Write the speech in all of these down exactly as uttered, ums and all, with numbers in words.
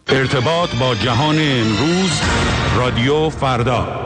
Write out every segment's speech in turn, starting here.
ارتباط با جهان امروز، رادیو فردا.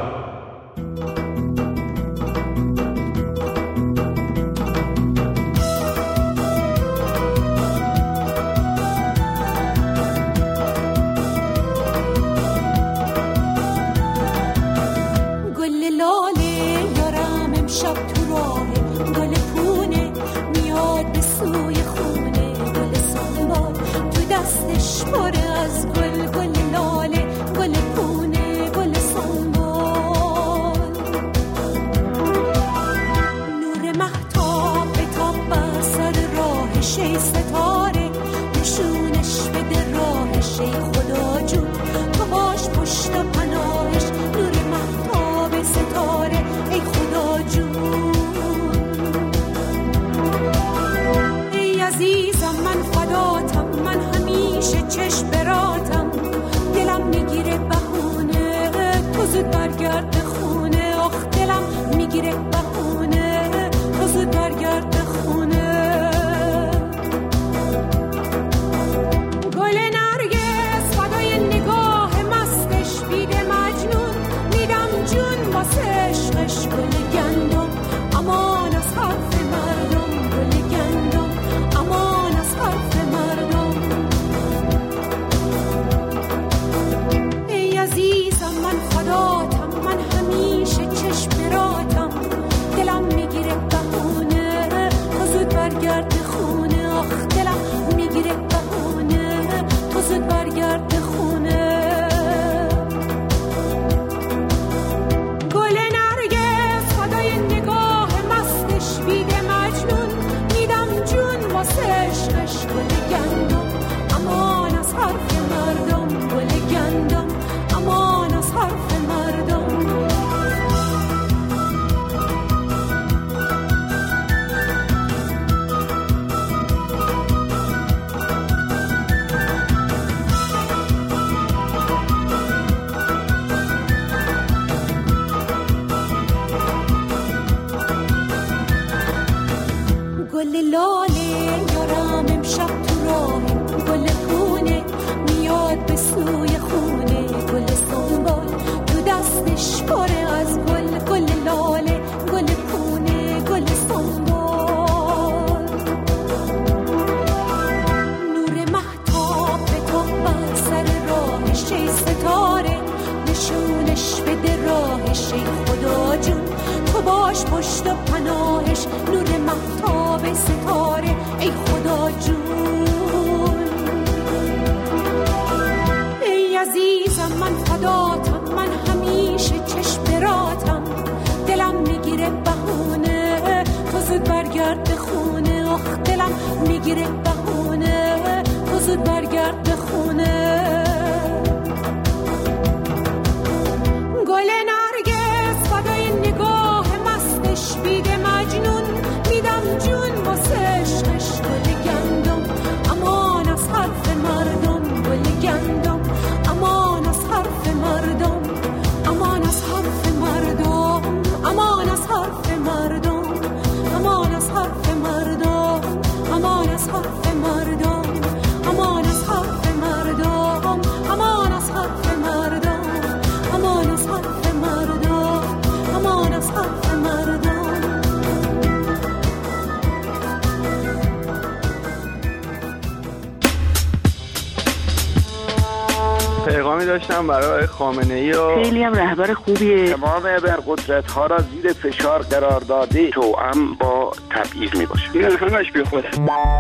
پیغامی داشتم برای خامنه‌ای و خیلی هم رهبر خوبیه. تمام ابرقدرت‌ها را زیر فشار قرار داده توأم با تبعیض میباشه. این همش بی خوده.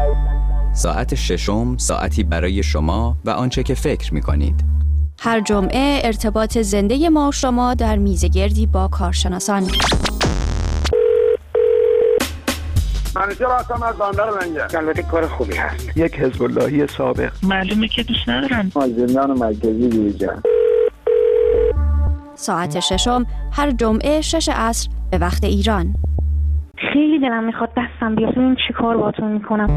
ساعت ششم، ساعتی برای شما و آنچه که فکر می‌کنید. هر جمعه ارتباط زنده ما و شما در میزگردی با کارشناسان. منیجر هستم از بندر منجر. البته کار خوبی هست. یک حزب اللهی سابق. معلومه که دوست ندارن. مازندران مرکزی دیجان. ساعت ششم هر جمعه شش عصر به وقت ایران. خیلی دلم میخواد دستم بیاد ببینم چی کار باهاتون میکنم.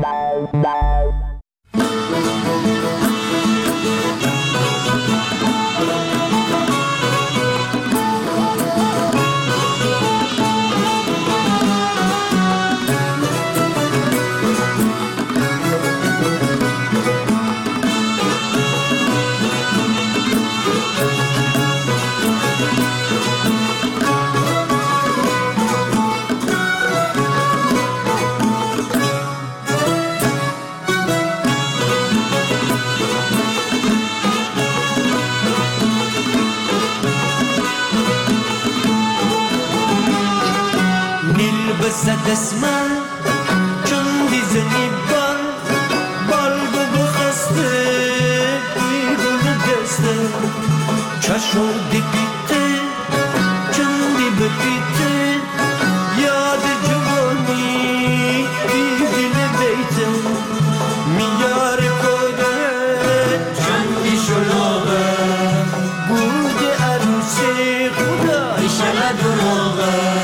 زد اسمم چون دیزنی بال بال بو بخسته بیگونه دسته چشم دی بیته چون دی بپیته یاد جوانی دیدین بیته میار کوده چندی شلوغه بود عروسی خدا ایشالا دروغه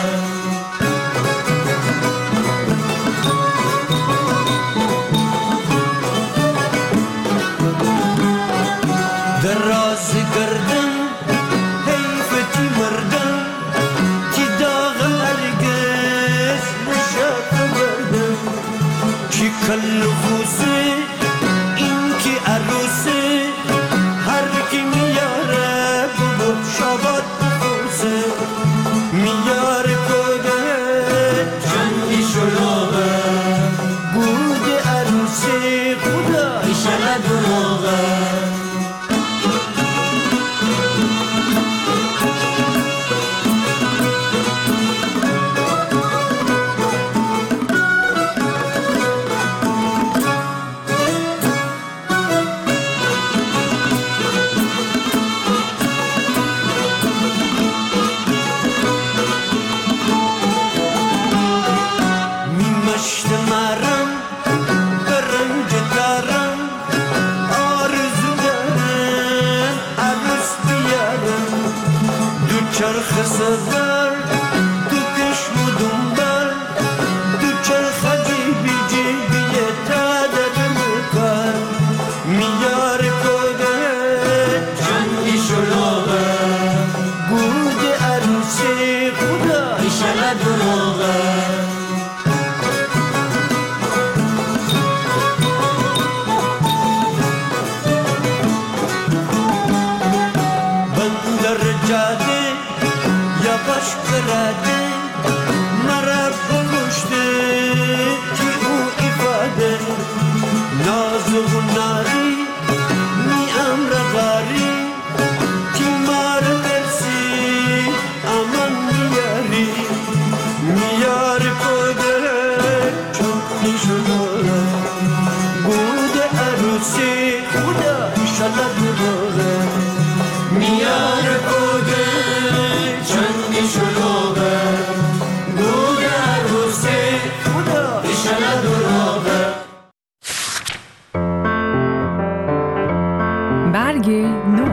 در راز گردن حیفتی مردم تی داغ هرگز نشاط بردم چی کل خوزه این کی عروسه هر کی میاره بود شابات بخوزه میاره کده چندی شلوغه بود عروسی خدا ایشالا دروغه چرخ سفر تو کشم و دنبال تو چرخ جیبی جیبی تادر مکار میار کده چندی شلوغه بود عروسی خدا ایشالا دروغه بندر جاده باش کرده مرا بکشته که او ifade ناز و ناری می امر غاری که مار مرسی امان میاری میار کده چون شده بود عروسی خدا ایشالا دروغه میار کده چندی شلوغه بود عروسی خدا ایشالا دروغه برگ نو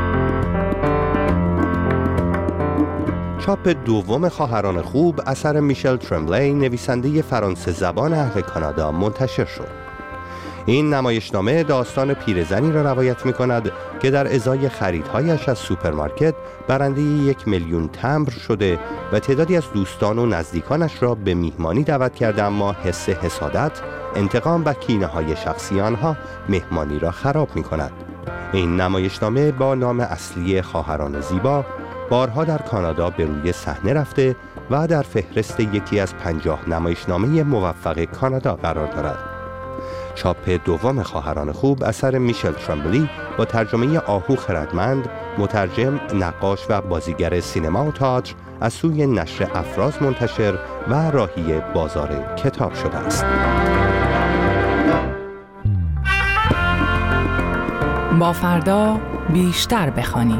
چاپ دوم خواهران خوب اثر میشل ترملی نویسنده فرانسه زبان اهل کانادا منتشر شد. این نمایشنامه داستان پیرزنی را روایت می کند که در ازای خریدهایش از سوپرمارکت برنده یک میلیون تمبر شده و تعدادی از دوستان و نزدیکانش را به میهمانی دعوت کرده، اما حس حسادت، انتقام و کینه های شخصی آنها مهمانی را خراب می کند. این نمایشنامه با نام اصلی خواهران زیبا بارها در کانادا به روی صحنه رفته و در فهرست یکی از پنجاه نمایشنامه موفق کانادا قرار دارد. چاپ دوم خواهران خوب اثر میشل ترمبلی با ترجمه آهو خردمند، مترجم، نقاش و بازیگر سینما و تئاتر از سوی نشر افراز منتشر و راهی بازار کتاب شده است. با فردا بیشتر بخوانیم.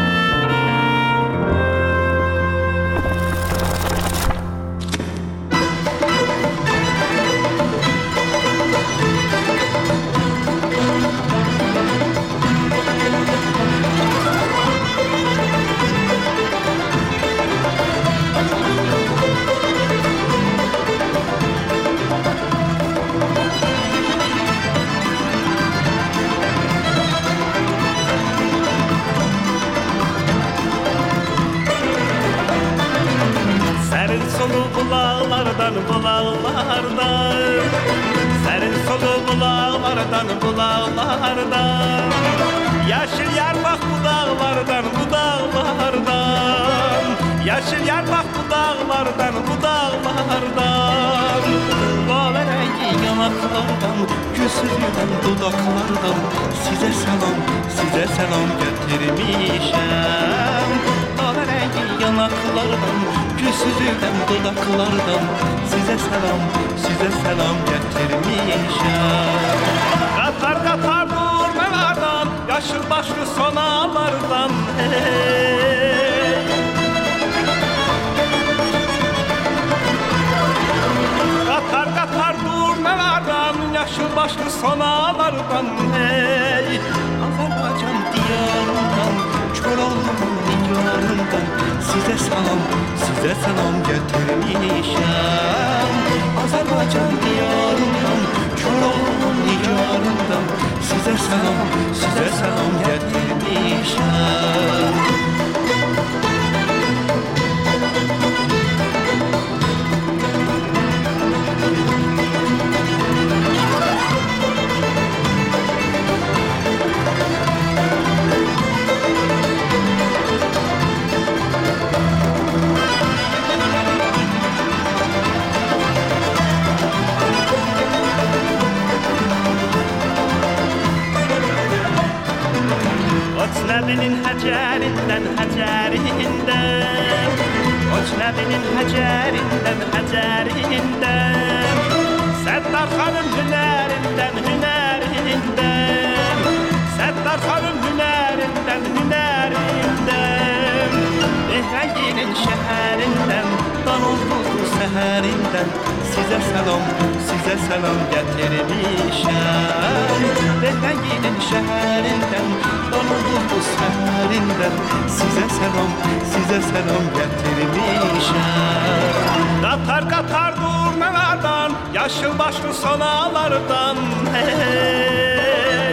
bulağlardan bulağlardan serin solu bulağlardan bulağlardan yeşil yarmak budağlardan budağlardan yeşil yarmak budağlardan budağlardan lale rengi yanaklardan güzül yüren dudaklardan size selam size selam getirmişem lale rengi yanaklardan yanaklardan, küsüzüden dudaklardan size selam, size selam getirmişim. Katar katar durmalardan, yaşıl başlı sonalardan hey. Katar katar durmalardan, yaşıl başlı sonalardan hey. Azerbaycan diyarından, Çoral'ın diyarından size selam, size selam getirmişim. Azerbaycan diyarından, Çoral'ın diyarından size selam, size selam getirmişim. Necminin həcərindən, həcərindən Qoç Nəbinin həcərindən, həcərindən Səttar xanım hünərindən, hünərindən Səttar xanım hünərindən, hünərindən Ehrənginin şəhərindən, Danozluğu səhərindən Sizə səlam, sizə səlam gətirmişəm Ehrənginin şəhərindən, Danozluğu səhərindən Sizə səlam, sizə səlam gətirmişəm Qatar qatar durmalardan, yaşıl başlı sonalardan hey.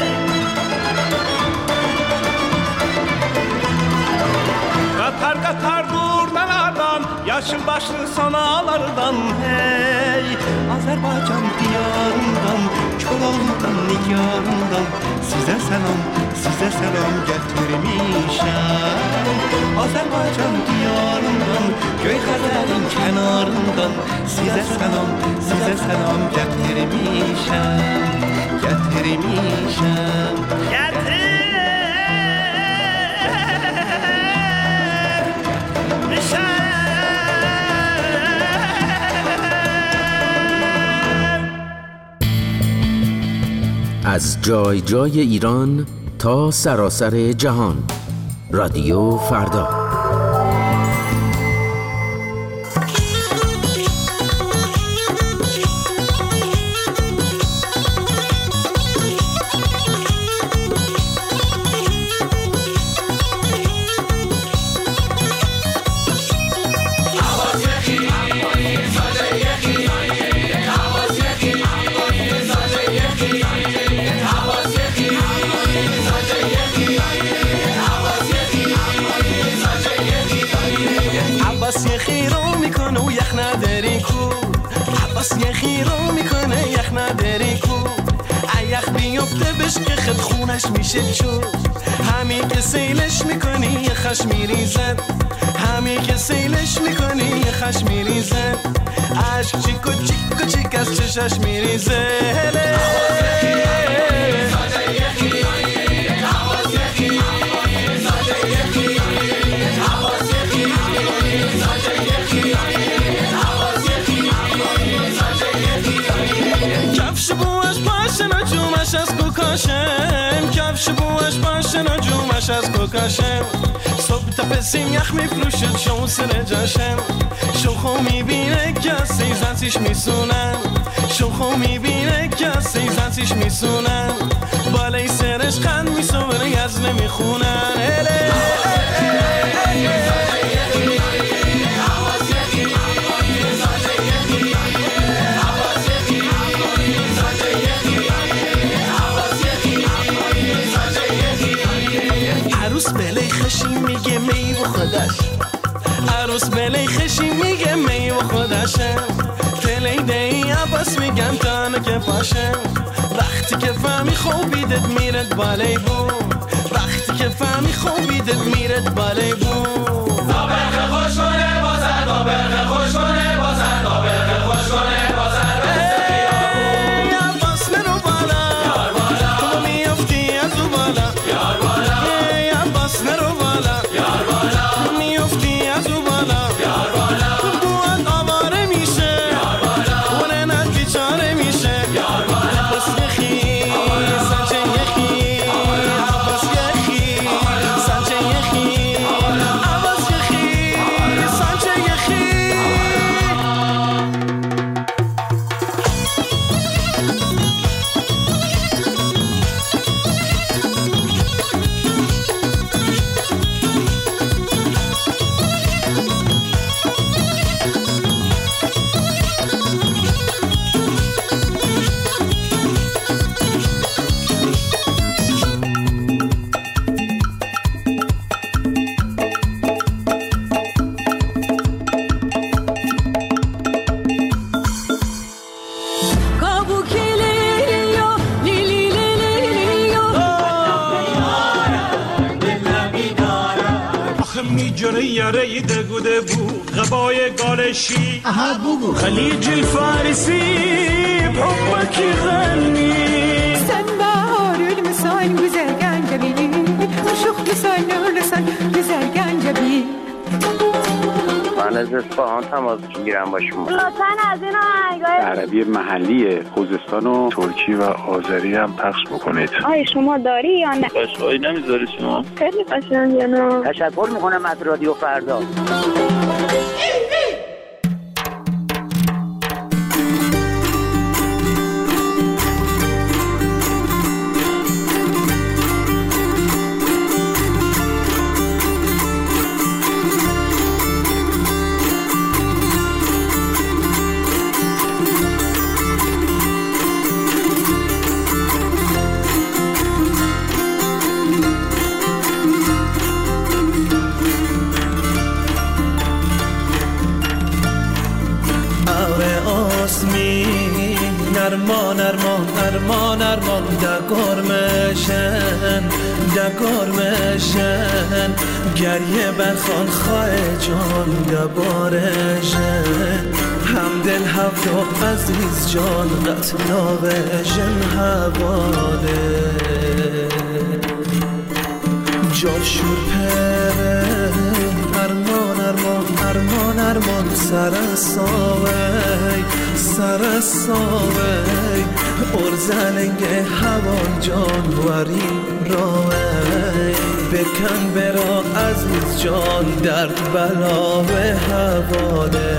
Qatar qatar durmalardan, yaşıl başlı sonalardan hey. Azərbaycan diyarından, Çoral'dan nigarından Sizə səlam, sizə səlam gətirmişəm Azərbaycan diyarından, Göyxəbərin kənarından Sizə səlam, sizə səlam gətirmişəm Gətirmişəm Gətirmişəm از جای جای ایران تا سراسر جهان رادیو فردا. خد خونش میشه چون همین که سیلش میکنی یه خش میریزد همین که سیلش میکنی یه خش میریزد عشق چیکو چیکو چیک از چشش میریزه کفش بوش پاشن و جومش از کوکاشم کفش بوش پاشن و جومش از کوکاشم صبح تا پسیم یخ میفروشد شو سر جاشم شوخو میبینه که از سیزنسیش میسونن شوخو میبینه که از سیزنسیش میسونن بالای سرش خند میسونه یز نمیخونن عروس بلی خشی میگه می و خودش عروس بلی خشی میگه می و خودشم تلی دی عباس میگم تانه که پاشم وقتی که فهمی خوبیدت میرد بالای بوم وقتی که فهمی خوبیدت میرد بالای بوم دابرخ خوش کنه بازر دابرخ خوش کنه بازر دابرخ خوش کنه بازر عباس نرو بالا یار بالا تو میافتی از او بالا یار بالا عباس نرو بالا یار بالا میافتی از او بالا جره یاره دگوده بو غبای گالشی aha bugu خلیج الفارسی بحبك غني sen baharül misal güzel gencebi aşık misal nurlusan güzel gencebi من از اصفهان تماس میگیرم با شما. لطفاً از این آهنگای عربی محلی خوزستان و ترکی و آذری هم پخش بکنید. آیا شما داری یا نه؟ قشقایی نمیذاری شما؟ خیلی قشنگه نه. تشکر میکنم از رادیو فردا. ارمان ارمان ارمان ارمان دگار مشن دگار مشن گریه برخان خواه جان دبارشن همدل هفته عزیز جان قتلا بشن حواله جال شور پره ارمان ارمان ارمان ارمان سر ساوی سر ساوی ارزلنگ هوان جان ورین راوی بکن برا عزیز جان درد بلا به حواله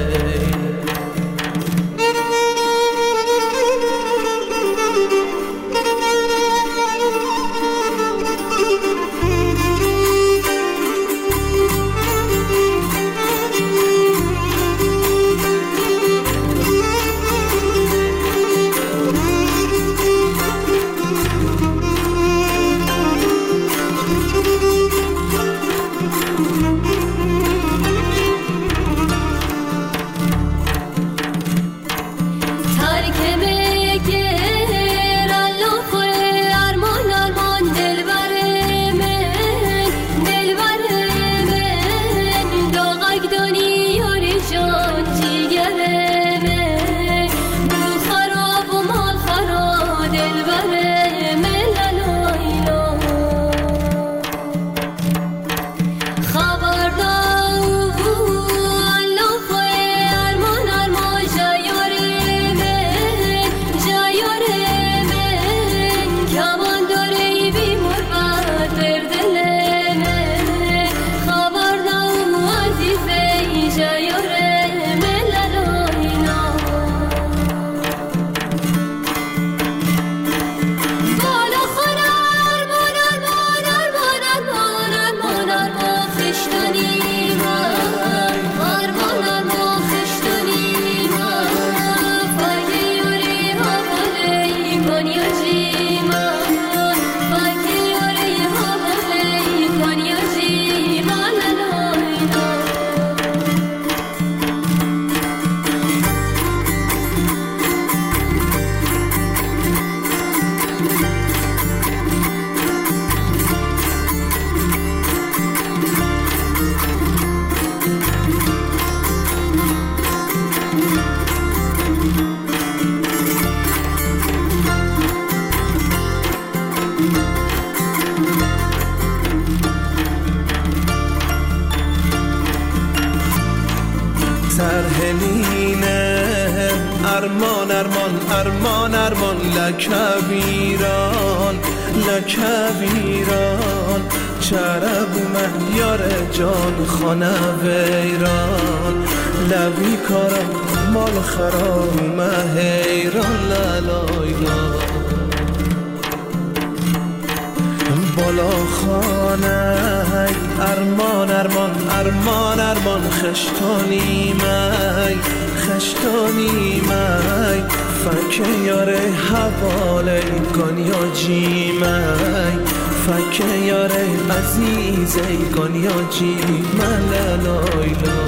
ارمان ارمان ارمان ارمان لکبیران لکبیران چرب من یار جان خانه ویران لبی کارم مال خرام حیران لالایلا بالا خانه ارمان ارمان ارمان ارمان خشتانی می خشتانی می فکر یاره حواله گانیا جی می فکر یاره عزیزه گانیا جی من لالایلا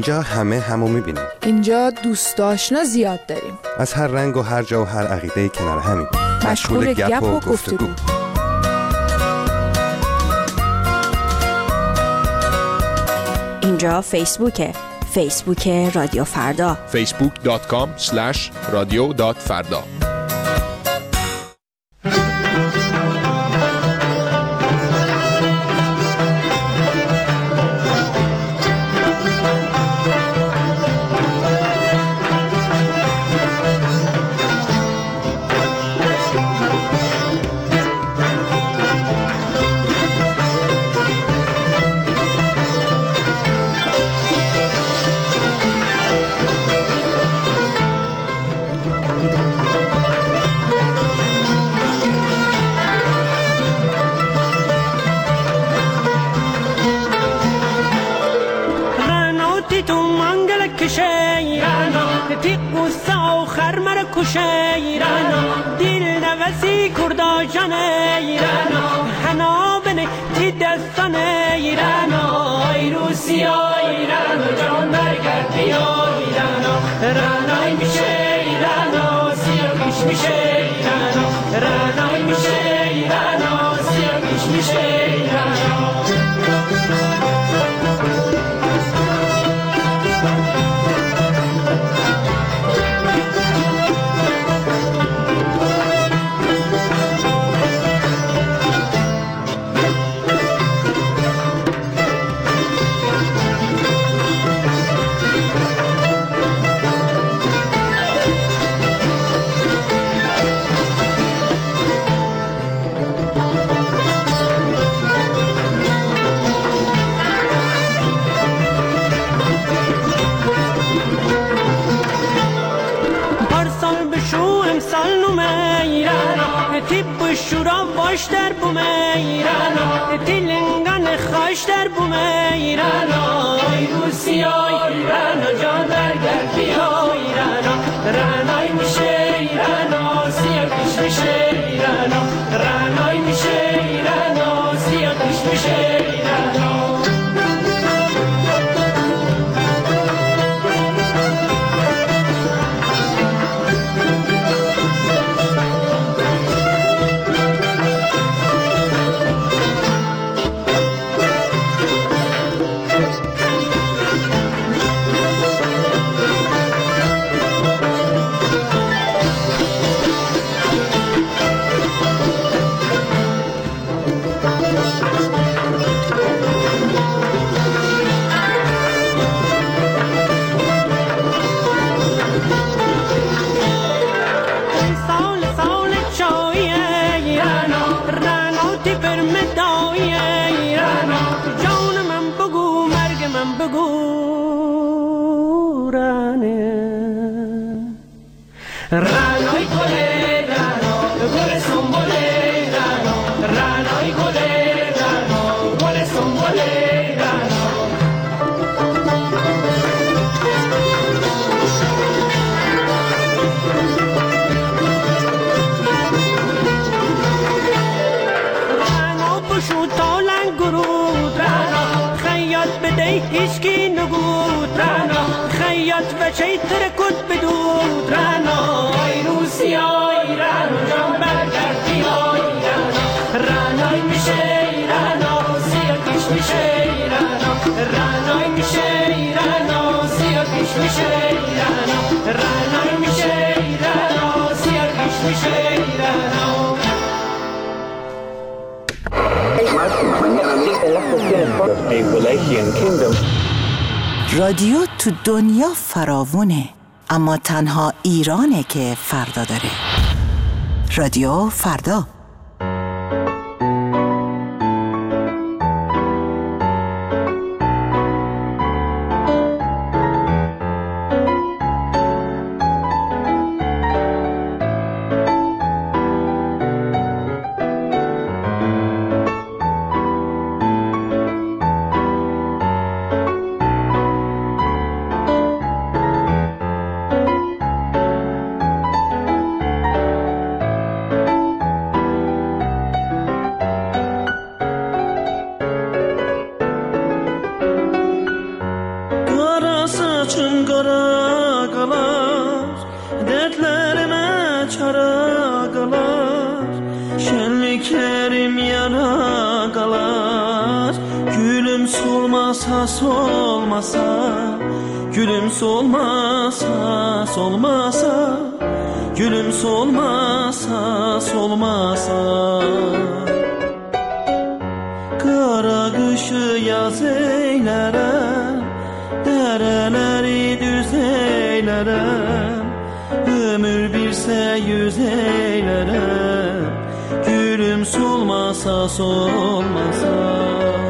اینجا همه همو میبینیم. اینجا دوست آشنا زیاد داریم. از هر رنگ و هر جا و هر عقیده کنار همین. مشغول گپ و گفتگو. اینجا فیسبوکه. فیسبوک رادیو فردا. فیسبوک دات کام اسلش رادیو دات فردا. دل نوسی کردا جانه ایرانا حنا بنه تی دستانه ایرانا ای روسیا ایرانا جان برگرد بیا ایرانا رانای میشه ایرانا سیاگیش میشه ایرانا رانای میشه ایرانا سیاگیش میشه ایرانا شورا باش در بومه ایرانا تیلنگان خاش در بومه ایرانا ای روسیا ایرانا جان برگرد بیا ایرانا رانای میشه ایرانا سیاگیش میشه ایرانا رانای میشه ایرانا سیاگیش میشه ایرانا رانای گله رانو گل سنبله رانو رانای گله رانو گل سنبله رانو رانو بشو تالن گرود رانو خیاط بده هیچکی نگود رانو خیاط بچه ترکت بدود رانو ای روسیا ایرانو جان برگرد بیا ایرانو رانای میشه ایرانو سیاگیش میشه ایرانو رانای میشه ایرانو سیاگیش میشه ایرانو رانای میشه ایرانو سیاگیش میشه ایرانو رادیو تو دنیا فراوونه، اما تنها ایرانه که فردا داره. رادیو فردا. biterim yara kalar. Gülüm solmasa solmasa, gülüm solmasa solmasa, gülüm solmasa solmasa. Kara kışı yaz eylerem, dereleri düz eylerem. Ömür birse yüz eylerem, gülüm solmasa solmasa.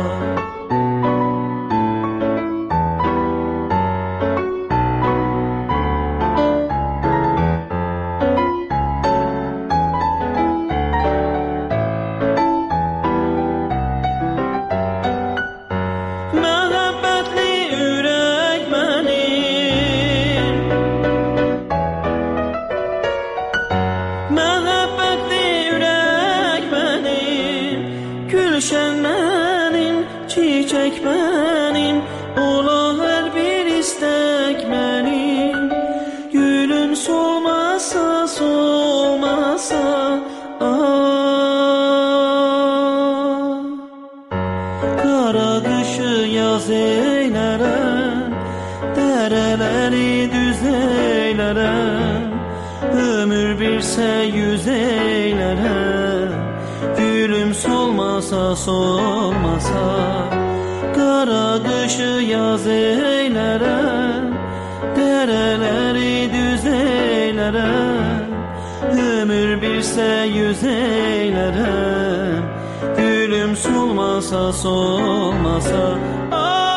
Solmasa, kara kışı yaz eylerem, dereleri düz eylerem. Ömür birse yüz eylerem, gülüm solmasa solmasa. Ah!